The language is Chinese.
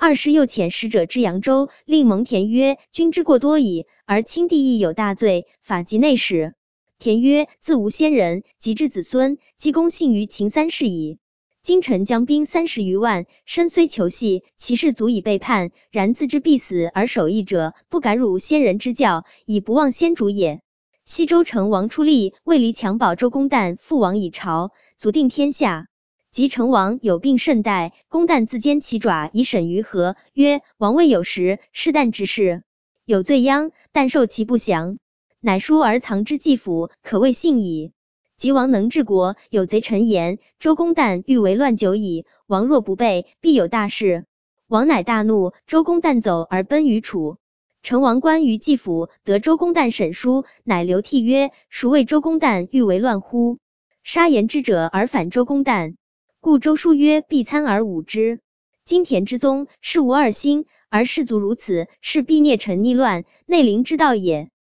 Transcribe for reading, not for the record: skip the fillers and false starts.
二是又遣使者至扬州，令蒙恬曰：君之过多矣，而卿弟亦有大罪，法及内史。恬曰：自无先人，及至子孙，积功信于秦3世矣。今臣将兵30余万，身虽求系，其事足以背叛，然自知必死而守义者，不敢辱先人之教，以不忘先主也。西周成王出力，为离强保周公旦复王以朝，足定天下。及成王有病甚殆，公旦自坚其爪以审于和，曰：王位有时，是旦之事，有罪殃，但受其不祥，乃书而藏之祭府，可谓信矣。及王能治国，有贼陈言，周公旦欲为乱久矣，王若不备，必有大事。王乃大怒，周公旦走而奔于楚。成王观于祭府，得周公旦审书，乃流涕曰：孰谓周公旦欲为乱乎？杀言之者而反周公旦。故周书曰：必参而侮之。今田之宗，是无二心，而士卒如此，是必孽臣逆乱，内陵之道也。